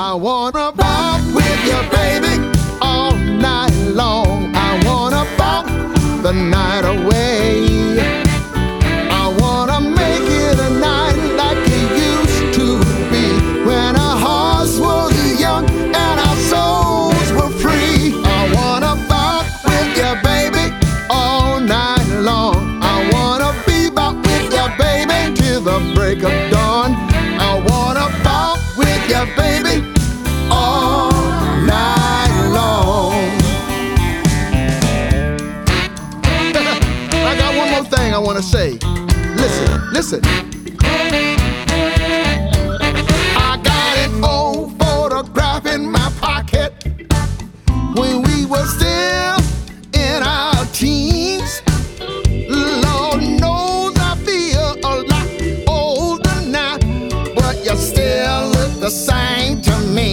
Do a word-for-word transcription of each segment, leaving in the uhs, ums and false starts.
I wanna walk with you, baby, all night long. I wanna walk the night away. I wanna make it a night like it used to be, when our hearts was young and our souls were free. I wanna walk with you, baby, all night long. I wanna be back with you, baby, till the break of dawn. I wanna walk with you, baby, all night long. I got one more thing I wanna say. Listen, listen. I got an old photograph in my pocket when we were still in our teens. Lord knows I feel a lot older now, but you still look the same to me.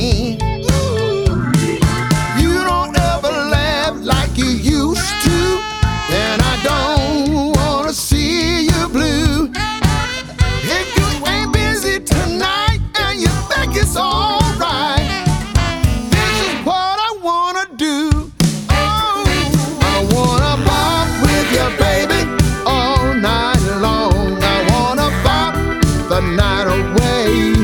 You don't ever laugh like you used to, and I don't wanna see you blue. If you ain't busy tonight and you think it's alright, this is what I wanna do. Oh, I wanna walk with you, baby, all night long. I wanna walk the night away.